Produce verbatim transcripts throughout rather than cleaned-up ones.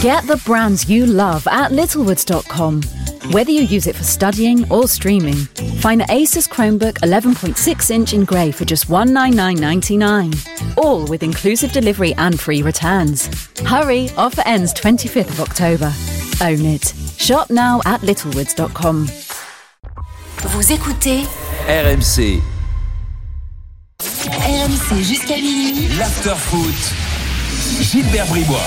Get the brands you love at littlewoods dot com. Whether you use it for studying or streaming, find the Asus Chromebook eleven point six inch in grey for just one hundred ninety-nine dollars and ninety-nine cents, all with inclusive delivery and free returns. Hurry, offer ends twenty-fifth of October. Own it. Shop now at littlewoods dot com. Vous écoutez R M C. R M C jusqu'à minuit. L'after-foot. Gilbert Bribois.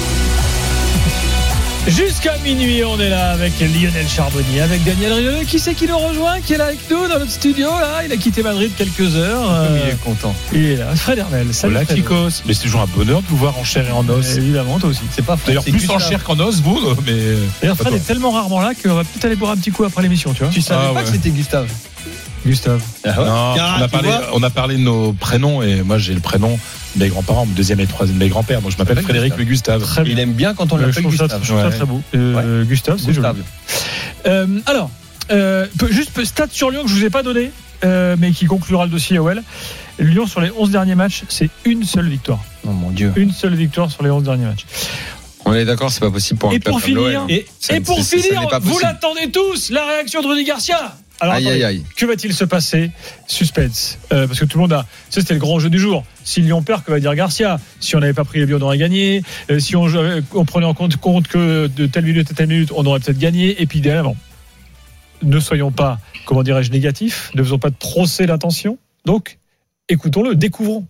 Jusqu'à minuit, on est là avec Lionel Charbonnier, avec Daniel Riolo. Qui c'est qui nous rejoint, qui est là avec nous dans notre studio là? Il a quitté Madrid quelques heures. Euh, il est content. Il est là. Fred Hermel. Salut. Hola Kikos. Mais c'est toujours un bonheur de vous voir en chair et en os. Euh, évidemment, toi aussi. C'est pas d'ailleurs plus en chair qu'en os, vous. Mais d'ailleurs, Fred est tellement rarement là qu'on va peut-être aller boire un petit coup après l'émission, tu vois. Tu savais ah, pas ouais. que c'était Gustave. Gustave. Ah ouais. Non, Car, on a parlé, on a parlé de nos prénoms et moi j'ai le prénom de mes grands-parents, mon deuxième et troisième de mes grands-pères. Donc je m'appelle Frédéric Gustave. le Gustave. Très bien. Il aime bien quand on Euh, je l'appelle trouve ça, Gustave. je trouve ça Ouais. très beau. Euh, Ouais. Gustave, c'est Gustave. joli. Euh, alors, euh, peu- juste peu- stat sur Lyon que je vous ai pas donné, euh, mais qui conclura le dossier O L. Lyon sur les onze derniers matchs, c'est une seule victoire. Oh mon Dieu. Une seule victoire sur les onze derniers matchs. On est d'accord, c'est pas possible pour un Et club pour comme l'O L. finir, hein. et, Ça- et pour ça- ça finir, n'est pas vous possible. l'attendez tous, la réaction de Rudy Garcia. Alors, Aïe, attendez, aïe, aïe. que va-t-il se passer? Suspense. Euh, parce que tout le monde a. Ça, c'était le grand jeu du jour. Si Lyon perd, que va dire Garcia? Si on n'avait pas pris les buts, on aurait gagné. Euh, si on, jouait- on prenait en compte, compte que de telle minute à telle minute, on aurait peut-être gagné. Et puis derrière, bon, ne soyons pas, comment dirais-je, négatifs. Ne faisons pas de procès d'intention. Donc, écoutons-le, découvrons.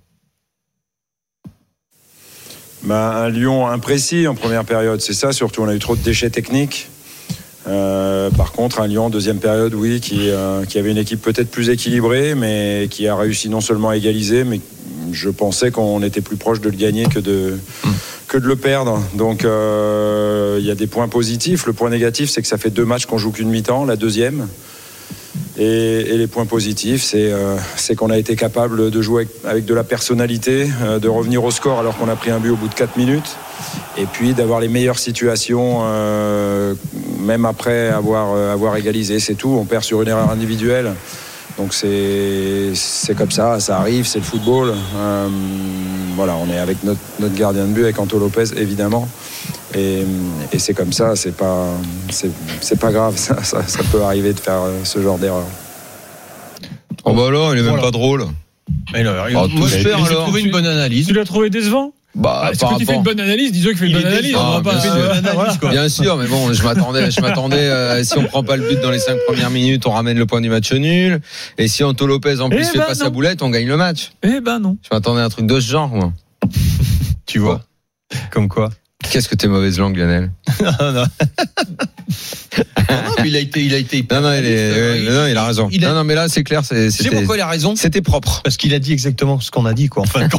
Bah, un Lyon imprécis en première période, c'est ça surtout. On a eu trop de déchets techniques. Euh, par contre, un Lyon en deuxième période, oui, qui, euh, qui avait une équipe peut-être plus équilibrée, mais qui a réussi non seulement à égaliser, mais je pensais qu'on était plus proche de le gagner que de, mmh. que de le perdre. Donc, euh, il y a des points positifs. Le point négatif, c'est que ça fait deux matchs qu'on joue qu'une mi-temps, la deuxième. Et, et les points positifs, c'est, euh, c'est qu'on a été capable de jouer avec, avec de la personnalité, euh, de revenir au score alors qu'on a pris un but au bout de quatre minutes, et puis d'avoir les meilleures situations, euh, même après avoir, euh, avoir égalisé. C'est tout, on perd sur une erreur individuelle. Donc c'est, c'est comme ça, ça arrive, c'est le football. Euh, voilà, on est avec notre, notre gardien de but, avec Anto Lopez, évidemment. Et, et c'est comme ça, c'est pas, c'est, c'est pas grave, ça, ça, ça peut arriver de faire ce genre d'erreur. Oh bah alors, il est même Voilà. pas drôle. Mais alors, Oh, moi, tout je est- j'ai trouvé une bonne analyse. Tu l'as trouvé décevant? Bah, Ah, Est-ce par que tu fais rapport- une bonne analyse? Dis-le qu'il fait une Il bonne est analyse. décevant, On va bien pas sûr. faire de- Analyse, voilà. quoi. Bien sûr, mais bon, je m'attendais, je m'attendais. euh, si on prend pas le but dans les cinq premières minutes, on ramène le point du match nul. Et si Anto Lopez en plus Eh fait ben pas sa non. boulette, on gagne le match. Eh ben non. Je m'attendais à un truc de ce genre, moi. Tu vois. Comme quoi. Qu'est-ce que t'es mauvaise langue, Lionel? Non, non. Non, mais il a été, il a été. Non, non, il, est, ouais, il, non, il a raison. il a- Non, non, mais là, c'est clair, c'est, Tu sais c'était, pourquoi il a raison? c'était propre. Parce qu'il a dit exactement ce qu'on a dit, quoi. En fin de compte.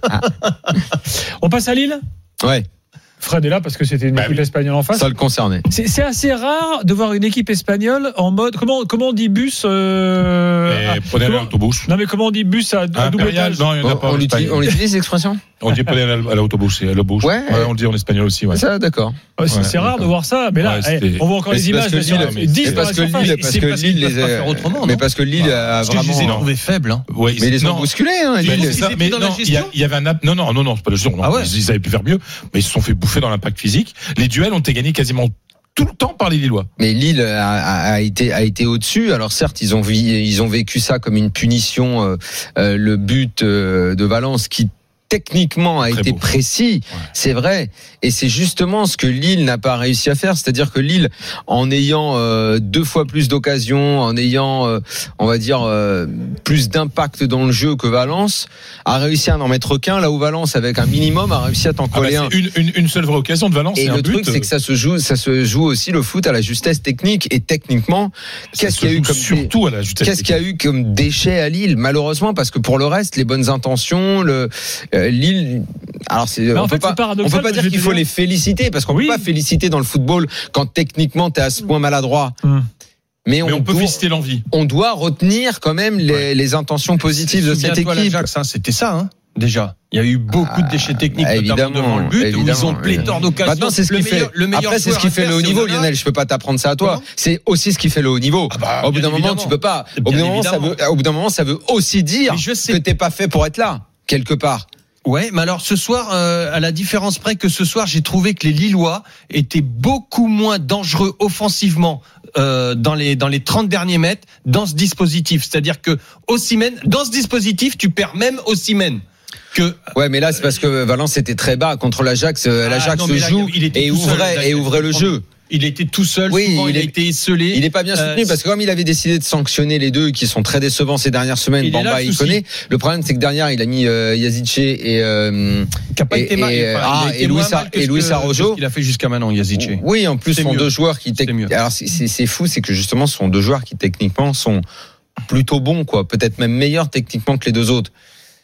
On passe à Lille? Ouais, Fred est là parce que c'était une Bah équipe oui. espagnole en face. ça le concernait. C'est, c'est assez rare de voir une équipe espagnole en mode. Comment, comment on dit bus euh, Et ah, prenez comment- l'autobus. Non, mais comment on dit bus à, à double Impérial, étage? non, il n'y en a On, pas. on en l'utilise, Espagne. on l'utilise, l'expression? On dit prenez à l'autobus, c'est à l'autobus. Ouais. On le dit en espagnol aussi. Ouais. Ça, d'accord. Ouais, c'est, Ouais, c'est rare d'accord. de voir ça, mais là, Ouais, eh, c'était- on voit encore Mais les c'est images. parce que là, sur- Lille- mais dix C'est dans parce la que surface. Lille, parce c'est que parce qu'ils Lille peuvent les pas a- faire autrement, mais non parce que Lille a Parce que je les ai vraiment. trouvés faibles, hein. Ouais, Mais ils les ont non. bousculés, hein, Mais Lille. Ils ça, étaient mais dans la non, il y, a- gestion. il y avait un ap- non non non non c'est pas le gestion non, Ah ouais. ils, ils avaient pu faire mieux mais ils se sont fait bouffer dans l'impact physique. Les duels ont été gagnés quasiment tout le temps par les Lillois. Mais Lille a, a, a été a été au-dessus. Alors certes, ils ont vi- ils ont vécu ça comme une punition. Euh, euh, le but euh, de Valence qui techniquement a Très été beau. précis, Ouais. c'est vrai, et c'est justement ce que Lille n'a pas réussi à faire, c'est-à-dire que Lille, en ayant euh, deux fois plus d'occasions, en ayant, euh, on va dire, euh, plus d'impact dans le jeu que Valence, a réussi à n'en mettre qu'un, là où Valence, avec un minimum, a réussi à t'en Ah bah, coller un. c'est une, une, une seule vraie occasion de Valence. Et c'est un le but, truc, c'est que ça se joue, ça se joue aussi le foot à la justesse technique, et techniquement, ça qu'est-ce se qu'il y a eu joue comme surtout à la justesse. Qu'est-ce qu'il y a eu comme déchets à Lille, malheureusement, parce que pour le reste, les bonnes intentions, le euh, Lille. Alors c'est, Mais en on fait, peut pas, c'est paradoxal, on peut pas je dire vais qu'il te faut dire. les féliciter, parce qu'on Oui. peut pas féliciter dans le football quand techniquement t'es à ce point maladroit. Hum. Mais on, Mais on peut doit, féliciter l'envie. on doit retenir quand même les, Ouais. les intentions positives de cette Souviens-toi, équipe. l'Ajax, hein, c'était ça, hein, déjà. Il y a eu beaucoup de déchets techniques, Ah, notamment évidemment, devant le but, où ils évidemment, ont pléthore d'occasions. Maintenant, c'est ce Le qui fait. meilleur- le meilleur Après, c'est ce joueur qui fait le haut adverse, niveau, c'est Lionel. Je peux pas t'apprendre ça à toi. Comment C'est aussi ce qui fait le haut niveau. Ah bah, au bout d'un bien moment, évidemment. tu peux pas. Au bout Bien d'un moment, ça évidemment. veut, au bout d'un moment, ça veut aussi dire Mais je sais. que t'es pas fait pour être là, quelque part. Ouais, mais alors ce soir, euh, à la différence près que ce soir, j'ai trouvé que les Lillois étaient beaucoup moins dangereux offensivement euh, dans les dans les trente derniers mètres dans ce dispositif. C'est-à-dire que Osimhen, dans ce dispositif, tu perds même Osimhen. Que ouais, mais là c'est parce que Valence était très bas contre l'Ajax. Ah, L'Ajax se joue là, et ouvrait seul, et ouvrait le jeu. Il était tout seul, oui, souvent il, il a est, été esselé. Il n'est pas bien soutenu euh, parce que comme il avait décidé de sanctionner les deux qui sont très décevants ces dernières semaines, Bamba il connaît. Le problème c'est que derrière il a mis euh, Yazice et euh, qui a pas et, été mal, et, enfin, ah, et Luis et Luis Araujo. Il a fait jusqu'à maintenant Yazice. Oui, en plus c'est sont mieux. deux joueurs qui c'est mieux. Alors c'est, c'est, c'est fou, c'est que justement ce sont deux joueurs qui techniquement sont plutôt bons quoi, peut-être même meilleurs techniquement que les deux autres.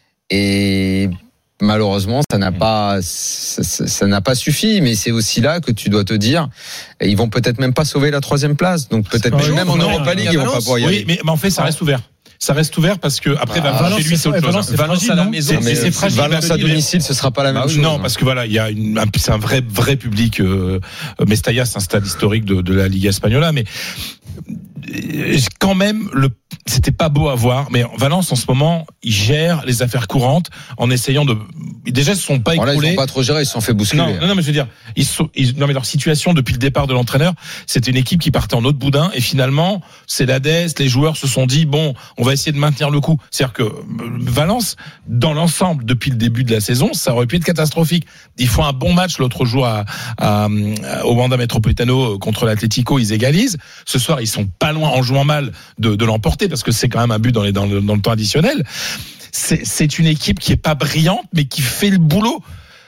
Et malheureusement, ça n'a pas, ça, ça, ça n'a pas suffi. Mais c'est aussi là que tu dois te dire, ils vont peut-être même pas sauver la troisième place. Donc peut-être même, même en Europa League, ils vont pas pouvoir y aller. Oui, mais, mais en fait, ça reste ouvert. Ça reste ouvert parce que après ah, Valence, chez lui, c'est autre chose. Valence, c'est Valence fragile, à la non maison, mais c'est fragile. Valence à domicile, ce sera pas la même bah, chose. Non, parce que voilà, il y a une, un, c'est un vrai, vrai public. Euh, Mestalla, c'est un stade historique de, de la Liga Espagnola, mais quand même, le, c'était pas beau à voir. Mais Valence, en ce moment, il gère les affaires courantes en essayant de. Déjà, ils se sont pas écroulés. Bon, là, ils sont pas trop gérés, ils se sont fait bousculer. Non, non, non, mais je veux dire, ils sont, ils, non, mais leur situation depuis le départ de l'entraîneur, c'était une équipe qui partait en autre boudin, et finalement, c'est l'Hadès, les joueurs se sont dit, bon, on va essayer de maintenir le coup. C'est-à-dire que Valence, dans l'ensemble, depuis le début de la saison, ça aurait pu être catastrophique. Ils font un bon match l'autre jour à, à, au Wanda Metropolitano contre l'Atlético, ils égalisent. Ce soir, ils sont pas loin, en jouant mal, de, de l'emporter, parce que c'est quand même un but dans, les, dans, le, dans le temps additionnel. C'est, c'est une équipe qui est pas brillante, mais qui fait le boulot.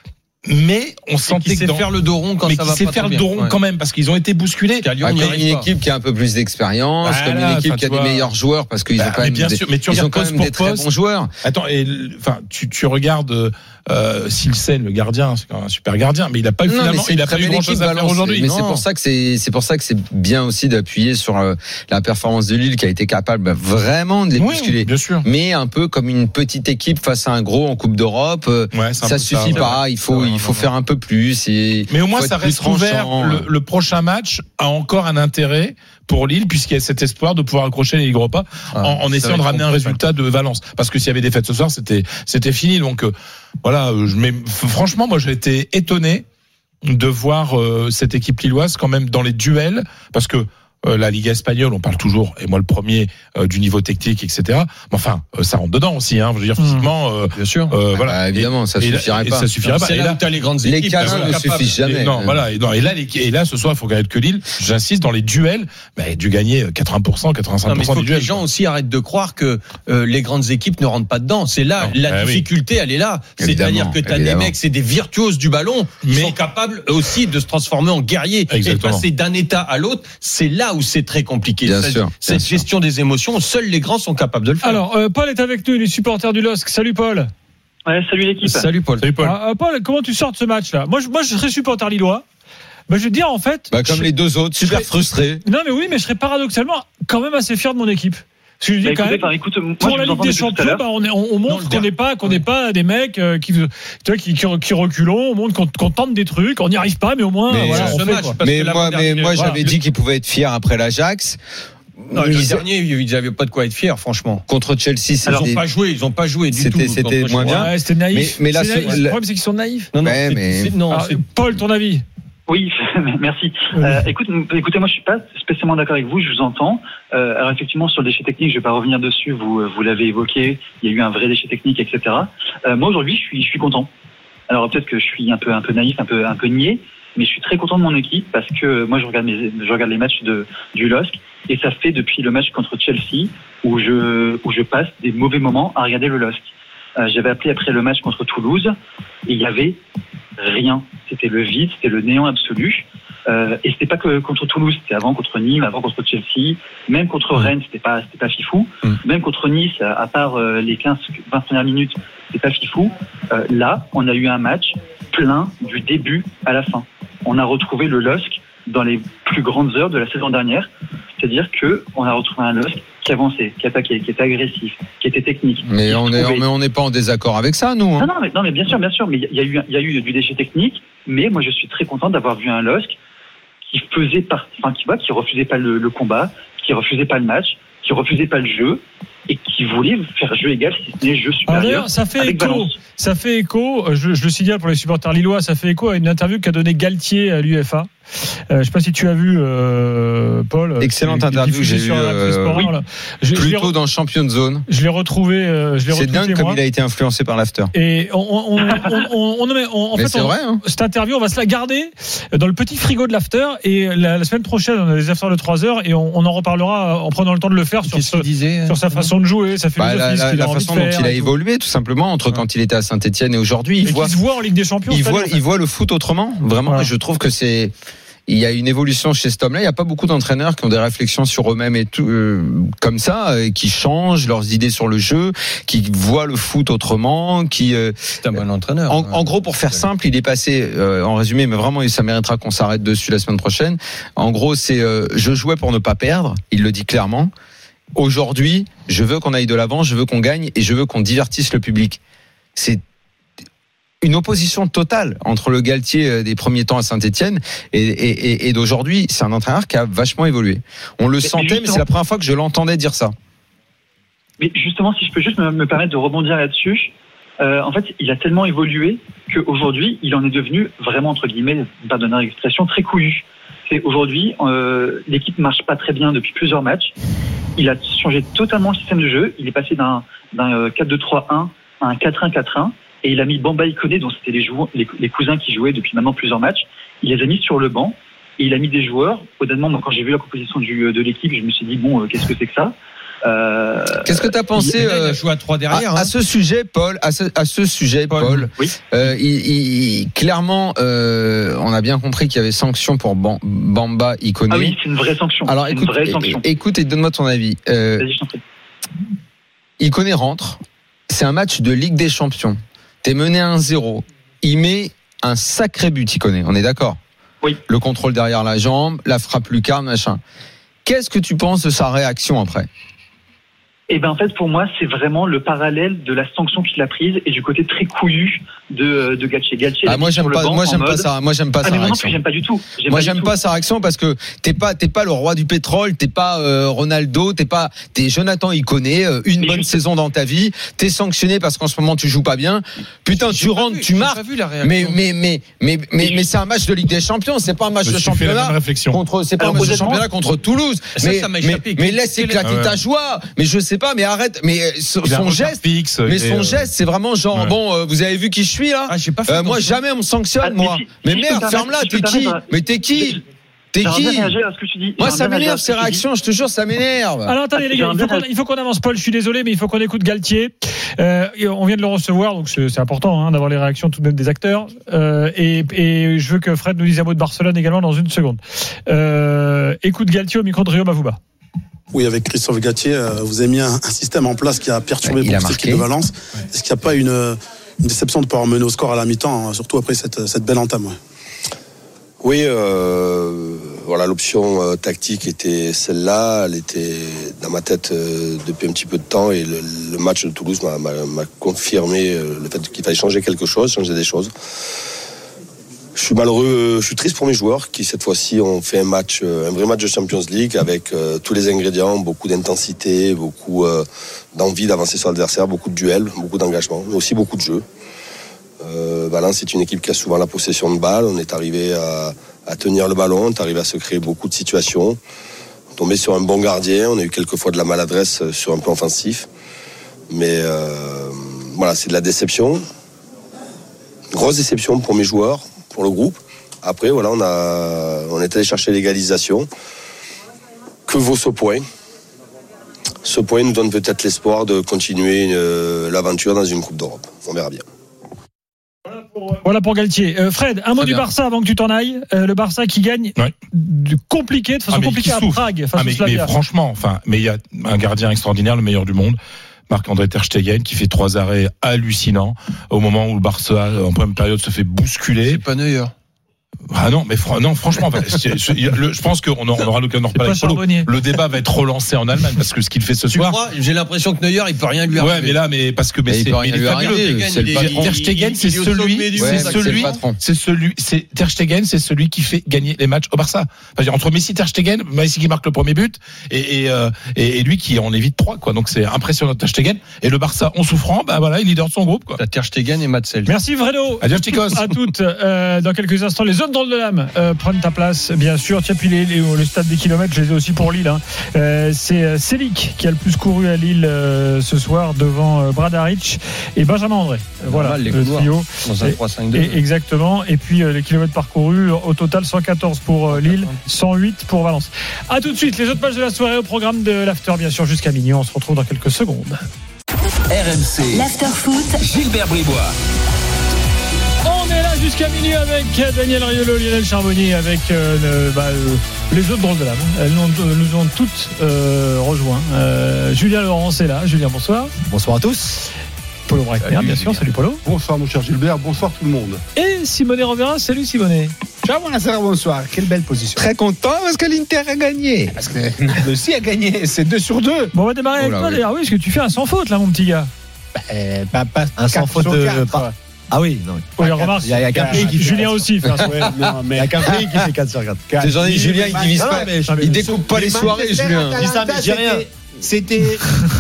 Mais on sentait qui sait que dans... faire le dos rond quand mais ça qui va sait pas faire trop le bien. dos rond Ouais. quand même, parce qu'ils ont été bousculés. À Lyon, Comme on y une pas. équipe qui a un peu plus d'expérience, Voilà, comme une équipe enfin, qui a vois... des meilleurs joueurs, parce qu'ils bah, ont quand même bien des, sûr, mais tu ils ont quand poste même pour des très poste. bons joueurs. Attends, et enfin, tu, tu regardes euh, Silsen, le gardien, c'est quand même un super gardien, mais il a pas eu Non, finalement, mais il a pas eu grand chose à faire aujourd'hui. Mais Non. c'est pour ça que c'est, c'est pour ça que c'est bien aussi d'appuyer sur euh, la performance de Lille qui a été capable bah, vraiment de les Oui, bousculer. bien sûr. Mais un peu comme une petite équipe face à un gros en Coupe d'Europe, euh, Ouais, c'est un ça peu suffit ça, pas. ouais. Il faut, Ouais, il faut non, faire un peu plus. Et Mais au moins, faut ça être plus reste ouvert. tranchant. Le, le prochain match a encore un intérêt pour Lille, puisqu'il y a cet espoir de pouvoir accrocher les Europa Ah, en, en essayant de ramener un résultat de Valence. Parce que s'il y avait des fêtes ce soir, c'était, c'était fini. Donc, euh, voilà, je, mais franchement, moi, j'ai été étonné de voir euh, cette équipe lilloise quand même dans les duels, parce que Euh, la Liga espagnole, on parle toujours, et moi le premier, euh, du niveau technique, et cetera. Mais enfin, euh, ça rentre dedans aussi, hein. Je veux dire, physiquement, euh, Bien sûr. euh, Ah, voilà. bah, évidemment, ça Et- suffirait et pas. ça suffirait pas. C'est Et là là, où t'as les grandes les équipes. câlins elles sont ne capables. suffisent jamais. Et non, Euh. voilà. Et, non, et là, les, et là, ce soir, il faut gagner que Lille. J'insiste, dans les duels, bah, il a dû gagner quatre-vingts pour cent, quatre-vingt-cinq Non, mais pour il cent faut des que les duels. gens aussi arrêtent de croire que euh, les grandes équipes ne rentrent pas dedans. C'est là, Non, la bah oui. difficulté, elle est là. C'est-à-dire Évidemment, que tu as des évidemment. mecs, c'est des virtuoses du ballon, qui Mais- sont capables aussi de se transformer en guerriers et de Exactement. passer d'un état à l'autre. C'est là où c'est très compliqué. Bien Cette- sûr, bien Cette sûr. gestion des émotions, seuls les grands sont capables de le faire. Alors, euh, Paul est avec nous, il est supporter du L O S C. Salut Paul. Ouais, salut l'équipe. Salut Paul. Salut Paul. Ah, ah, Paul, comment tu sors de ce match-là? Moi, je, moi, je serais supporter lillois. Ben, je vais te dire, en fait. Bah, comme je- les deux autres, super je- frustrés. Non, mais oui, mais je serais paradoxalement quand même assez fier de mon équipe. Parce que je dis Bah, quand écoutez, même. enfin, écoute, moi, Pour je la vous Ligue entends des depuis tout à Champions, l'heure. bah, on, est, on, on Non, montre le qu'on n'est pas, qu'on n'est pas des mecs euh, qui, tu vois, qui, qui, qui reculons. On montre qu'on, qu'on tente des trucs. On n'y arrive pas, mais au moins, Mais voilà, ce on fait match, quoi. parce Mais que la moi, mais dernière- moi, voilà. j'avais dit qu'ils pouvaient être fiers après l'Ajax. Non, le Ils- dernier, ils n'avaient pas de quoi être fiers, franchement. Contre Chelsea, Ils n'ont c'était. pas joué, ils n'ont pas joué du C'était- tout. c'était contre moins Chelsea. bien. Ouais, c'était naïf. Mais- mais là, C'est ce- naïf. Le le- problème, c'est qu'ils sont naïfs. Non, non, Ouais, c'est- mais- c'est- non, Alors, c'est- Paul, ton avis? Oui, merci. Euh, écoute, écoutez, moi je suis pas spécialement d'accord avec vous, je vous entends. Euh, alors effectivement, sur le déchet technique, je vais pas revenir dessus, vous, vous l'avez évoqué, il y a eu un vrai déchet technique, et cetera. Euh, moi aujourd'hui, je suis, je suis content. Alors peut-être que je suis un peu, un peu naïf, un peu, un peu niais, mais je suis très content de mon équipe parce que moi je regarde, mes, je regarde les matchs de, du L O S C et ça fait depuis le match contre Chelsea où je, où je passe des mauvais moments à regarder le L O S C. Euh, j'avais appelé après le match contre Toulouse et il y avait rien. C'était le vide, c'était le néant absolu. Euh, et c'était pas que contre Toulouse, c'était avant contre Nîmes, avant contre Chelsea, même contre Rennes, c'était pas, c'était pas fifou. Mm. Même contre Nice, à part euh, les quinze vingt premières minutes, c'était pas fifou. Euh, là, on a eu un match plein du début à la fin. On a retrouvé le L O S C dans les plus grandes heures de la saison dernière. C'est-à-dire que on a retrouvé un L O S C qui avançait, qui attaquait, qui était agressif, qui était technique. Mais qui on est, trouvait- mais on n'est pas en désaccord avec ça, nous. Hein. non, non, mais, non, mais bien sûr, bien sûr, mais il y a eu, il y a eu du déchet technique, mais moi je suis très content d'avoir vu un L O S C qui faisait partie, enfin qui va, qui refusait pas le, le combat, qui refusait pas le match, qui refusait pas le jeu et qui voulait faire jeu égal, si ce n'est jeu supérieur. Alors d'ailleurs, ça fait avec écho. Valence. Ça fait écho. Je, je le signale pour les supporters lillois. Ça fait écho à une interview qu'a donnée Galtier à l'U F A. Euh, je sais pas si tu as vu, euh, Paul. Excellente interview, j'ai vu. Euh, oui. je, plutôt je dans Champion Zone. Je l'ai retrouvé. Euh, je l'ai c'est dingue comme moi. il a été influencé par l'after. Et on, on, on, on, on, on en mais fait, c'est on, vrai. Hein. Cette interview, on va se la garder dans le petit frigo de l'after. Et la, la semaine prochaine, on a des afters de trois heures et on, on en reparlera en prenant le temps de le faire sur, ce, disait, sur sa façon de jouer, sa philosophie, bah, la, la, la façon dont il a évolué, tout simplement, entre ouais. quand il était à Saint-Etienne et aujourd'hui. Il et voit, se voit en Ligue des Champions. Il voit, en fait. il voit le foot autrement, vraiment. Voilà. Et je trouve que c'est. Il y a une évolution chez cet homme-là. Il n'y a pas beaucoup d'entraîneurs qui ont des réflexions sur eux-mêmes et tout euh, comme ça, et qui changent leurs idées sur le jeu, qui voient le foot autrement, qui. Euh, c'est un bon entraîneur. En, en gros, pour faire simple, il est passé, euh, en résumé, mais vraiment, ça méritera qu'on s'arrête dessus la semaine prochaine. En gros, c'est euh, je jouais pour ne pas perdre. Il le dit clairement. Aujourd'hui, je veux qu'on aille de l'avant, je veux qu'on gagne et je veux qu'on divertisse le public. C'est une opposition totale entre le Galtier des premiers temps à Saint-Etienne et, et, et d'aujourd'hui. C'est un entraîneur qui a vachement évolué. On le mais sentait, mais c'est la première fois que je l'entendais dire ça. Mais justement, si je peux juste me, me permettre de rebondir là-dessus, euh, en fait, il a tellement évolué qu'aujourd'hui, il en est devenu vraiment, entre guillemets, pardonnez l'expression, très couillu. C'est aujourd'hui, euh, l'équipe marche pas très bien depuis plusieurs matchs. Il a changé totalement le système de jeu. Il est passé d'un, d'un quatre deux trois un à un quatre un quatre un. Et il a mis Bamba Ikoné, dont c'était les, joueurs, les, les cousins qui jouaient depuis maintenant plusieurs matchs. Il les a mis sur le banc et il a mis des joueurs. Honnêtement, moi, quand j'ai vu la composition du, de l'équipe, je me suis dit bon, euh, qu'est-ce que c'est que ça euh, Qu'est-ce que tu as pensé il, euh, il a joué à trois derrière, à, à, hein. à ce sujet, Paul À ce, à ce sujet, Paul, Paul oui. euh, il, il, clairement, euh, on a bien compris qu'il y avait sanction pour Bamba Ikoné. Ah oui, c'est une vraie sanction. Alors, c'est écoute, une vraie sanction. écoute et donne-moi ton avis. Euh, Vas-y, je t'en prie. Ikoné rentre. C'est un match de Ligue des Champions. T'es mené à un zéro. Il met un sacré but, Ikoné. On est d'accord ? Oui. Le contrôle derrière la jambe, la frappe lucarne, machin. Qu'est-ce que tu penses de sa réaction après ? Eh ben en fait, pour moi, c'est vraiment le parallèle de la sanction qu'il a prise et du côté très couillu de de Galtier. Galtier. Ah, moi j'aime pas, moi j'aime pas ça. Moi j'aime pas ah, sa mais réaction. Non, j'aime pas du tout. J'aime moi pas j'aime du pas tout. sa réaction parce que t'es pas t'es pas le roi du pétrole, t'es pas euh, Ronaldo, t'es pas t'es Jonathan Ikoné, euh, une mais bonne juste... saison dans ta vie, t'es sanctionné parce qu'en ce moment tu joues pas bien. Putain, tu rentres, vu, tu marques. Mais mais mais mais mais mais c'est un match de Ligue des Champions, c'est pas un match de championnat contre c'est pas un match de championnat contre Toulouse. Mais mais laisse éclater ta joie. Mais je sais pas, mais arrête, mais son geste, fixe, mais son geste, c'est vraiment genre ouais. bon, euh, vous avez vu qui je suis là. Ah, j'ai pas fait euh, moi jamais on me sanctionne ah, moi. Mais, si, mais si merde, ferme-la, t'es qui Mais t'es qui T'es qui Moi ça m'énerve ces réactions, je te jure ça m'énerve. Alors attendez les gars, il faut, qu'on, il faut qu'on avance. Paul, je suis désolé, mais il faut qu'on écoute Galtier. Euh, on vient de le recevoir, donc c'est, c'est important hein, d'avoir les réactions tout de même des acteurs. Euh, et, et je veux que Fred nous dise un mot de Barcelone également dans une seconde. Euh, écoute Galtier au micro de Rio Mavouba. Oui, avec Christophe Galtier, euh, vous avez mis un, un système en place qui a perturbé ouais, beaucoup cette équipe de Valence. Ouais. Est-ce qu'il n'y a pas une, une déception de pouvoir mener au score à la mi-temps, hein, surtout après cette, cette belle entame ouais. Oui, euh, voilà, l'option euh, tactique était celle-là. Elle était dans ma tête euh, depuis un petit peu de temps et le, le match de Toulouse m'a, m'a, m'a confirmé euh, le fait qu'il fallait changer quelque chose, changer des choses. Je suis malheureux, je suis triste pour mes joueurs qui cette fois-ci ont fait un match, un vrai match de Champions League avec euh, tous les ingrédients, beaucoup d'intensité, beaucoup euh, d'envie d'avancer sur l'adversaire, beaucoup de duels, beaucoup d'engagement, mais aussi beaucoup de jeux. Euh, Valence est une équipe qui a souvent la possession de balle. On est arrivé à, à tenir le ballon, on est arrivé à se créer beaucoup de situations. On est tombé sur un bon gardien, on a eu quelques fois de la maladresse sur un plan offensif, mais euh, voilà, c'est de la déception, grosse déception pour mes joueurs. Pour le groupe. Après, voilà, on a, on est allé chercher l'égalisation. Que vaut ce point ? Ce point nous donne peut-être l'espoir de continuer euh, l'aventure dans une Coupe d'Europe. On verra bien. Voilà pour, voilà pour Galtier. Euh, Fred, un mot Très du bien. Barça avant que tu t'en ailles. Euh, le Barça qui gagne ouais. de compliqué, de façon ah, compliquée à Prague face ah, mais, au Slavia. Mais franchement, enfin, mais il y a un gardien extraordinaire, le meilleur du monde. Marc-André Ter Stegen qui fait trois arrêts hallucinants au moment où le Barça en première période se fait bousculer. C'est pas Neuer. Ah non, mais fr- non, franchement, c'est, c'est, le, je pense qu'on on aura l'occasion d'en reparler avec Polo. Le débat va être relancé en Allemagne parce que ce qu'il fait ce tu soir. Crois J'ai l'impression que Neuer, il peut rien lui arriver. Ouais, mais là, mais parce que mais, mais c'est, il peut rien lui arriver. C'est le patron. Ter Stegen, c'est celui, c'est celui, c'est celui, c'est Ter Stegen, c'est celui qui fait gagner les matchs au Barça. Enfin, entre Messi, Ter Stegen, Messi qui marque le premier but et et, euh, et, et lui qui en évite trois, quoi. Donc c'est impressionnant Ter Stegen et le Barça en souffrant, bah voilà, il est leader de son groupe, quoi. Ter Stegen et Matsel. Merci Fredo. Adieu chicos. À toutes. Euh, dans quelques instants, les zones drôles de l'âme euh, prennent ta place, bien sûr. Tiens, puis les, les, le stade des kilomètres, je les ai aussi pour Lille. Hein. Euh, c'est Selic qui a le plus couru à Lille euh, ce soir devant euh, Bradaric et Benjamin André. Euh, voilà, les le trio. Dans un trois cinq deux. Et, exactement. Et puis euh, les kilomètres parcourus, au total cent quatorze pour euh, Lille, cent huit pour Valence. À tout de suite, les autres matchs de la soirée au programme de l'After, bien sûr, jusqu'à minuit. On se retrouve dans quelques secondes. R M C. L'Afterfoot. Gilbert Bribois. On est là jusqu'à minuit avec Daniel Riolo, Lionel Charbonnier, avec euh, le, bah, euh, les autres drôles de l'âme. Elles nous, nous ont toutes euh, rejoints. Euh, Julien Laurence est là. Julien, bonsoir. Bonsoir à tous. Polo Breitner, bien sûr. Salut Polo. Bonsoir mon cher Gilbert, bonsoir tout le monde. Et Simone Rovera. Salut Simone. Ciao, bonsoir, bonsoir. Quelle belle position. Très content parce que l'Inter a gagné. Parce que Naples aussi a gagné. C'est deux sur deux. Bon, on va démarrer avec Oula, toi oui. d'ailleurs. Oui, parce que tu fais un sans faute là, mon petit gars. Bah, euh, pas, pas Un sans faute de. Pas... Ah oui, non. Oui, remarque. Il y a, il y a qu'un pays qui fait Julien aussi fait un sans faute. Ouais, non, mais... Il y a qu'un pays qui fait quatre sur quatre. C'est genre Julien qui divise Non, pas. mais je- Il découpe pas les soirées, Julien. dis ça, mais je dis rien. C'était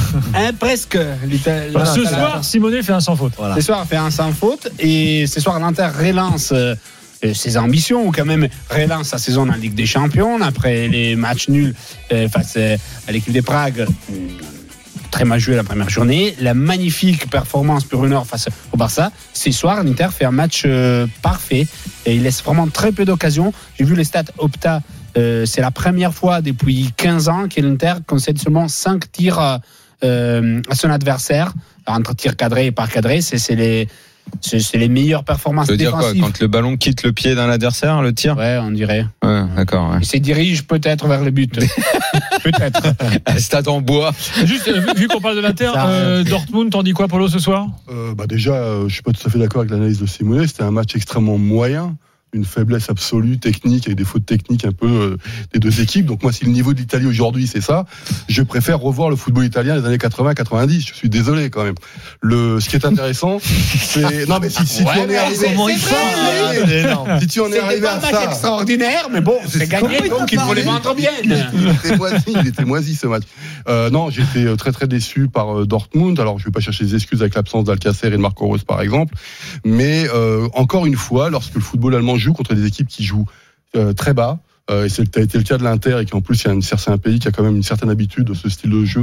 un presque. Bah, ce soir, Simone fait un sans faute. Voilà. Ce soir, fait un sans faute. Et ce soir, l'Inter relance euh, ses ambitions, ou quand même relance sa saison en Ligue des Champions après les matchs nuls euh, face euh, à l'équipe de Prague. euh, Très mal joué la première journée. La magnifique performance pour une heure face au Barça. Ce soir, l'Inter fait un match euh, parfait. Et il laisse vraiment très peu d'occasions. J'ai vu les stats Opta. Euh, c'est la première fois depuis quinze ans que l'Inter concède seulement cinq tirs euh, à son adversaire. Alors, entre tirs cadrés et pas cadrés, c'est, c'est, les, c'est, c'est les meilleures performances Ça veut dire quoi, défensives. quand le ballon quitte le pied d'un adversaire, le tir? Ouais, on dirait. Ouais, d'accord, ouais. Il se dirige peut-être vers le but. Peut-être. Stade en bois. Juste, euh, vu qu'on parle de l'Inter, Ça, euh, Dortmund, t'en dis quoi, Polo, ce soir? Euh, bah déjà, euh, je suis pas tout à fait d'accord avec l'analyse de Simone. C'était un match extrêmement moyen, une faiblesse absolue technique avec des fautes techniques un peu euh, des deux équipes. Donc moi, si le niveau de l'Italie aujourd'hui c'est ça, je préfère revoir le football italien des années quatre-vingts quatre-vingt-dix. Je suis désolé quand même. Le ce qui est intéressant, c'est non mais si, si Ouais, tu en es mais arrivé, c'est- c'est si, vrai, si tu en es C'était arrivé pas à un match ça. extraordinaire, mais bon, c'est gagné, donc il faut les vendre bien. Il était moisi, il était moisi ce match. Euh, non, j'étais très très déçu par euh, Dortmund. Alors je vais pas chercher des excuses avec l'absence d'Alcacer et de Marco Reus par exemple, mais euh, encore une fois, lorsque le football allemand joue contre des équipes qui jouent euh, très bas, euh, et c'est a été le cas de l'Inter, et qu'en plus il y a une, c'est un pays qui a quand même une certaine habitude de ce style de jeu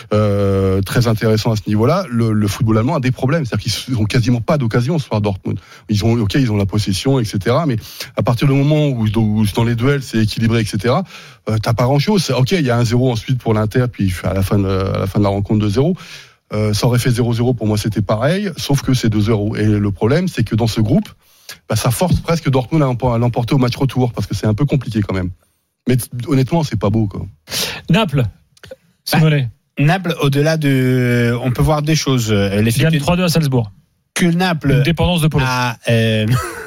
euh, très intéressant à ce niveau-là. Le, le football allemand a des problèmes, c'est-à-dire qu'ils ont quasiment pas d'occasion ce soir Dortmund. Ils ont, ok, ils ont la possession, et cetera. Mais à partir du moment où, où dans les duels c'est équilibré, et cetera. Euh, t'as pas grand-chose. Ok, il y a un zéro ensuite pour l'Inter, puis à la fin de, à la fin de la rencontre deux zéro. Euh, ça aurait fait zéro zéro pour moi, c'était pareil, sauf que c'est deux zéro. Et le problème, c'est que dans ce groupe, bah, ça force presque Dortmund à l'emporter au match retour, parce que c'est un peu compliqué quand même. Mais t- honnêtement, c'est pas beau, quoi. Naples, Simone. Naples, au-delà de. On peut voir deux choses. Il gagne trois deux à Salzbourg. Que Naples. Une dépendance de Polo. A, euh,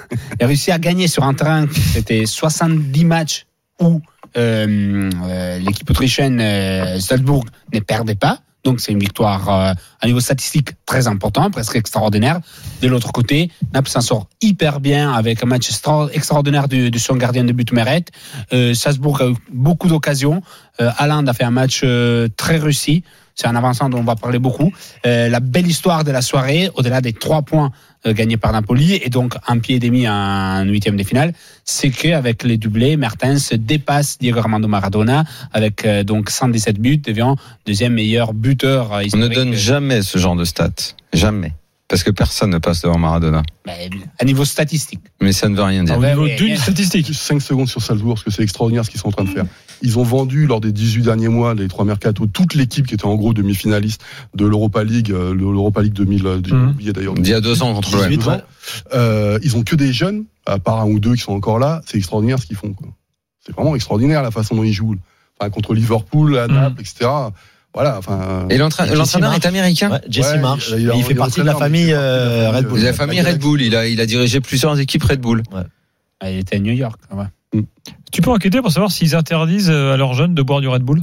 a réussi à gagner sur un terrain, c'était soixante-dix matchs où euh, euh, l'équipe autrichienne euh, Salzbourg ne perdait pas. Donc c'est une victoire euh, à niveau statistique très important, presque extraordinaire. De l'autre côté, Naples s'en sort hyper bien avec un match extra- extraordinaire de, de son gardien de but Meret. Euh, Salzbourg a eu beaucoup d'occasions. Euh, Haaland a fait un match euh, très réussi. C'est un avançant dont on va parler beaucoup. Euh, la belle histoire de la soirée, au-delà des trois points euh, gagnés par Napoli et donc un pied et demi en huitième de finale, c'est qu'avec les doublés, Mertens dépasse Diego Armando Maradona avec euh, donc cent dix-sept buts, devenant deuxième meilleur buteur euh, On historique. ne donne jamais ce genre de stats. Jamais. Parce que personne ne passe devant Maradona. Mais à niveau statistique. Mais ça ne veut rien dire. Au niveau ouais, d'une ouais. statistique. Juste cinq secondes sur Salzbourg, parce que c'est extraordinaire ce qu'ils sont en train de faire. Ils ont vendu lors des dix-huit derniers mois, les trois mercato, toute l'équipe qui était en gros demi-finaliste de l'Europa League, euh, l'Europa League deux mille, j'ai Mmh. oublié d'ailleurs. Il y a deux ans contre l'O M. dix-huit ans. Euh, ils ont que des jeunes, à part un ou deux qui sont encore là. C'est extraordinaire ce qu'ils font, quoi. C'est vraiment extraordinaire la façon dont ils jouent. Enfin, contre Liverpool, à Naples, et cetera. Voilà, enfin. Et l'entra- l'entraîneur est américain. Ouais, Jesse Ouais, Marsh. il- il a- il fait il est partie de la entraîneur, famille mais il fait partie de la euh, famille, Red euh, Bull. Il a la famille Red Bull. Il a, il a dirigé plusieurs équipes Red Bull. Il était à New York. Ouais. Tu peux enquêter pour savoir s'ils interdisent à leurs jeunes de boire du Red Bull?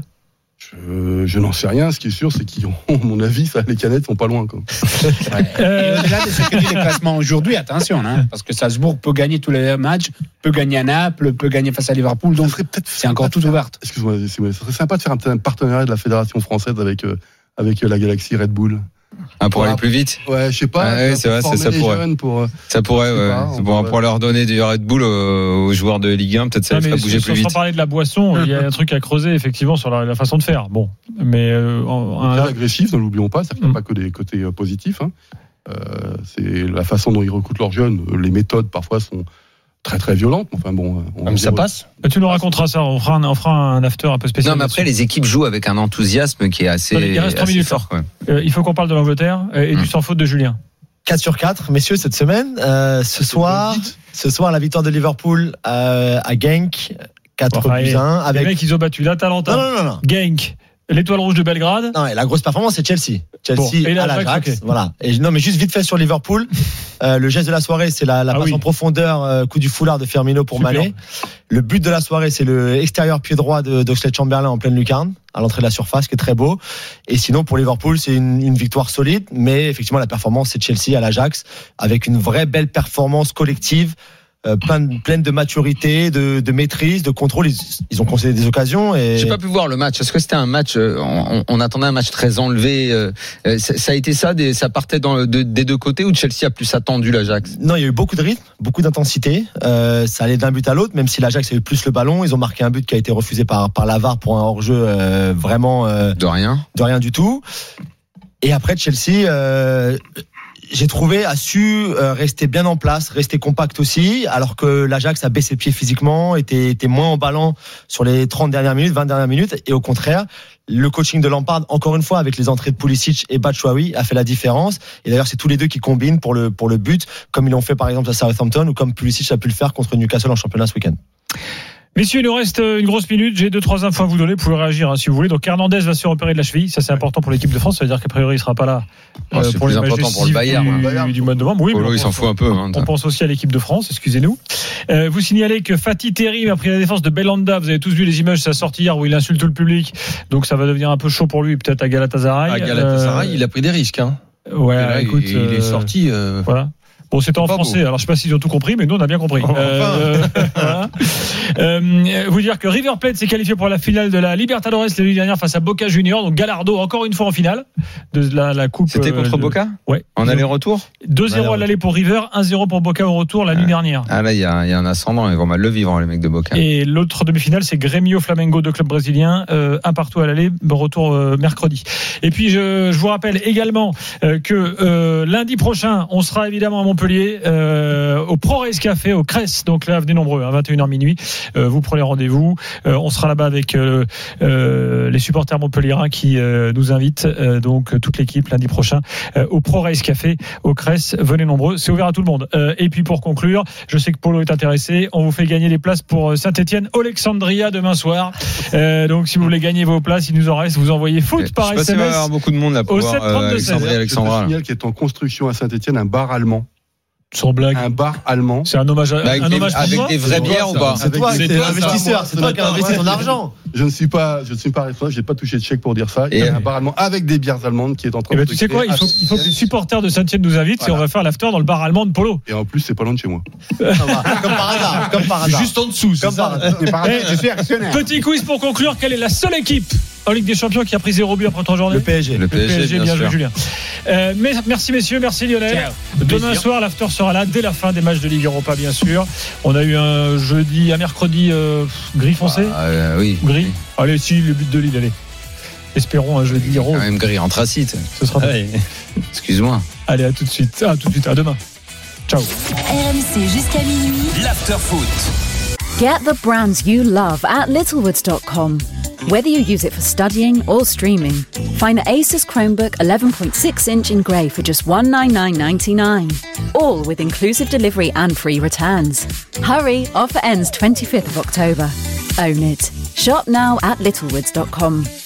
Je, je n'en sais rien. Ce qui est sûr, c'est qu'ils ont, à mon avis, ça, les canettes sont pas loin. Quoi. Ouais. Euh, au-delà de ce que dit les classements aujourd'hui, attention, hein, parce que Salzbourg peut gagner tous les matchs, peut gagner à Naples, peut gagner face à Liverpool, donc c'est encore tout ouvert. Excuse-moi, ça serait sympa de faire un, un partenariat de la fédération française avec, euh, avec la Galaxy Red Bull. Ah, pour aller plus vite. Ouais, je sais pas. Ah, ouais, c'est vrai, c'est ça pourrait. Pour, ça pourrait, ouais. Pas, pour, pour pourrait... leur donner du Red Bull aux, aux joueurs de Ligue un, peut-être ça les ferait bouger plus vite. Sans parler de la boisson, il y a un truc à creuser effectivement sur la, la façon de faire. Bon, mais euh, un... très agressif, ne l'oublions pas. Ça n'a mm. pas que des côtés euh, positifs. Hein. Euh, c'est la façon dont ils recrutent leurs jeunes. Les méthodes parfois sont très très violente. Enfin bon, on Comme ça passe. Tu nous raconteras ça. On fera un, on fera un after un peu spécial. Non, mais après, les équipes jouent avec un enthousiasme qui est assez, il reste trois assez minutes fort. Quoi. Euh, il faut qu'on parle de l'Angleterre et hum. du sans faute de Julien. quatre sur quatre, messieurs, cette semaine. Euh, ce soir, ce soir, la victoire de Liverpool euh, à Genk, quatre buts à un. Avec... Les mecs, ils ont battu l'Atalanta, non, non, non, non. Genk, l'Étoile Rouge de Belgrade. Non, et la grosse performance, c'est Chelsea. Chelsea bon, et à l'Ajax. Okay. Voilà. Et non, mais juste vite fait sur Liverpool. euh, le geste de la soirée, c'est la, la ah passe oui. en profondeur, euh, coup du foulard de Firmino pour Super. Mané. Le but de la soirée, c'est le extérieur pied droit de d'Oxlade-Chamberlain en pleine lucarne, à l'entrée de la surface, qui est très beau. Et sinon, pour Liverpool, c'est une, une victoire solide. Mais effectivement, la performance, c'est Chelsea à l'Ajax, avec une vraie belle performance collective. Euh, pleine, pleine de maturité, de, de maîtrise, de contrôle. Ils, ils ont concédé des occasions. Et... J'ai pas pu voir le match. Est-ce que c'était un match on, on attendait un match très enlevé. Euh, ça, ça a été ça. Des, ça partait dans, de, des deux côtés ou Chelsea a plus attendu l'Ajax? Non, il y a eu beaucoup de rythme, beaucoup d'intensité. Euh, ça allait d'un but à l'autre, même si l'Ajax a eu plus le ballon. Ils ont marqué un but qui a été refusé par par la V A R pour un hors-jeu euh, vraiment euh, de rien, de rien du tout. Et après Chelsea. Euh, J'ai trouvé a su rester bien en place, rester compact aussi, alors que l'Ajax a baissé le pied physiquement, était, était moins emballant sur les trente dernières minutes, vingt dernières minutes, et au contraire, le coaching de Lampard, encore une fois, avec les entrées de Pulisic et Batshuayi, a fait la différence. Et d'ailleurs, c'est tous les deux qui combinent pour le, pour le but, comme ils l'ont fait par exemple à Southampton, ou comme Pulisic a pu le faire contre Newcastle en championnat ce week-end. Messieurs, il nous reste une grosse minute. J'ai deux, trois infos à vous donner. Vous pouvez réagir hein, si vous voulez. Donc, Hernandez va se repérer de la cheville. Ça, c'est important pour l'équipe de France. Ça veut dire qu'a priori, il sera pas là euh, oh, c'est pour plus les important pour le Bayern, du, Bayern. du mois de novembre. Oui, Polo, mais il s'en fout un peu. Hein, on pense aussi à l'équipe de France. Excusez-nous. Euh, vous signalez que Fatih Terim a pris la défense de Belhanda. Vous avez tous vu les images de sa sortie hier où il insulte tout le public. Donc, ça va devenir un peu chaud pour lui, peut-être à Galatasaray. À Galatasaray, euh, il a pris des risques. Hein. Ouais, là, écoute, il, il est sorti. Euh... Voilà. Bon, c'était en français, beau. Alors je sais pas s'ils ont tout compris, mais nous on a bien compris. Oh, euh, voilà. euh, vous dire que River Plate s'est qualifié pour la finale de la Libertadores la nuit dernière face à Boca Juniors, donc Gallardo encore une fois en finale de la, la coupe. C'était contre euh, Boca. Ouais. En aller-retour. deux zéro à l'aller pour River, un zéro pour Boca au retour la ah. nuit dernière. Ah là, il y a, y a un ascendant, ils vont mal le vivre les mecs de Boca. Et l'autre demi-finale, c'est Grêmio Flamengo, deux clubs brésiliens, euh, un partout à l'aller, retour euh, mercredi. Et puis je, je vous rappelle également euh, que euh, lundi prochain, on sera évidemment à Montpellier. Euh, au Pro Race Café, au Cress, donc là venez nombreux, à vingt et une heures minuit, euh, vous prenez rendez-vous, euh, on sera là-bas avec euh, euh, les supporters montpelliérains qui euh, nous invitent, euh, donc toute l'équipe lundi prochain euh, au Pro Race Café, au Cress, venez nombreux, c'est ouvert à tout le monde. Euh, et puis pour conclure, je sais que Polo est intéressé, on vous fait gagner les places pour Saint-Etienne Alexandria demain soir, euh, donc si vous voulez gagner vos places, il nous en reste, vous envoyez foot je par S M S. Il va y avoir beaucoup de monde là pour au voir euh, Alexandria Alexandra. Je signale qu'il est en construction à Saint-Etienne un bar allemand. Sans blague. Un bar allemand. C'est un hommage à, bah avec un des, hommage avec toi des vraies bières ou pas? C'est toi, c'est l'investisseur, c'est toi qui as investi ton argent. Je ne suis pas, je ne suis pas responsable, j'ai pas touché de chèque pour dire ça. Il y a un bar allemand avec des bières allemandes qui est en train et de. Ben tu sais quoi, il faut, il faut que les supporters de Saint-Etienne nous invitent, voilà. Et on va faire l'after dans le bar allemand de Polo. Et en plus, c'est pas loin de chez moi. Comme par hasard, comme par hasard. Juste en dessous, comme par hasard. Je suis actionnaire. Petit quiz pour conclure, quelle est la seule équipe en Ligue des Champions qui a pris zéro but après trois journées? Le P S G. Le P S G, le P S G, bien, bien joué Julien. Euh, mais, merci messieurs, merci Lionel. Ciao. Demain Plaisir. soir, l'after sera là dès la fin des matchs de Ligue Europa, bien sûr. On a eu un jeudi, un mercredi euh, gris foncé. Ah, euh, oui. Gris. Allez, si le but de Lille, allez. Espérons un jeudi rose. Quand même gris anthracite. Ce sera. Ah, oui. Excuse-moi. Allez, à tout de suite. À tout de suite. À demain. Ciao. R M C jusqu'à minuit. L'after foot. Get the brands you love at littlewoods dot com. Whether you use it for studying or streaming, find the Asus Chromebook eleven point six inch in grey for just one hundred ninety-nine dollars and ninety-nine cents, all with inclusive delivery and free returns. Hurry, offer ends twenty-fifth of October. Own it. Shop now at littlewoods dot com.